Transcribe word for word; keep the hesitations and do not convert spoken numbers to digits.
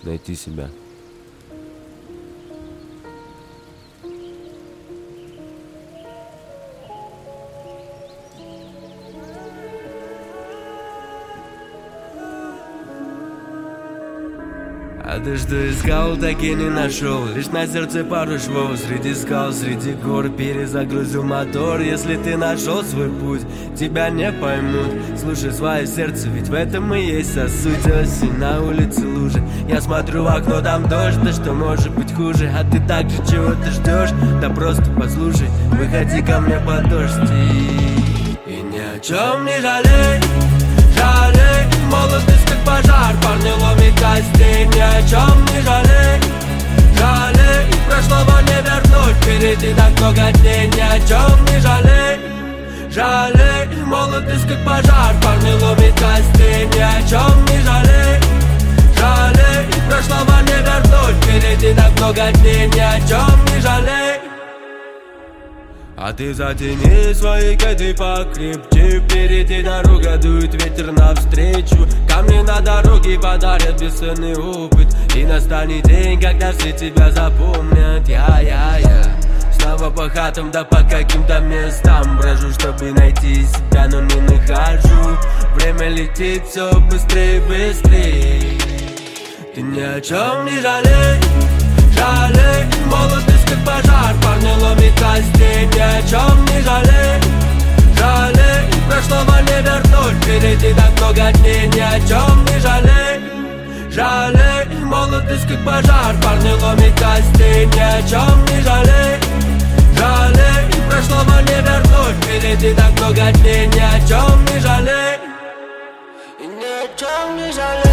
найти себя. А ты что искал, так и не нашел. Лишь на сердце пару швов. Среди скал, среди гор перезагрузил мотор. Если ты нашел свой путь, тебя не поймут. Слушай свое сердце, ведь в этом и есть вся суть. Осень, на улице лужи. Я смотрю в окно, там дождь. Да что может быть хуже? А ты так же чего ты ждешь? Да просто послушай, выходи ко мне под дождь. И, и ни о чем не жалей, жалей. Молодость как пожар, парни ломит костей. Ни о чем не жалей, жалей. Прошлого не вернуть, впереди так много дней. Ни о чем не жалей, жалей. Молодость как пожар, парни ломит костей. Ни о чем не жалей, жалей. Прошлого не вернуть, впереди так много дней. Ни о чем не жалей. А ты затяни свои кеды покрепче. Впереди дорога, дует ветер навстречу. Камни на дороге подарят бесценный опыт. И настанет день, когда все тебя запомнят. Я-я-я снова по хатам, да по каким-то местам брожу, чтобы найти себя, но не нахожу. Время летит все быстрее, быстрее. Ты ни о чем не жалей, жалей. Молодость как пожар, парни ломит костей. Ни о чем не жалей, жалей. Прошлого не вернуть, впереди так много дней. Ни о чем не жалей, жалей. Молодость как пожар, парни ломит костей. Ни о чем не жалей, жалей. Прошлого не вернуть, впереди так много дней. Ни о чем не жалей, и ни о чем не жалей.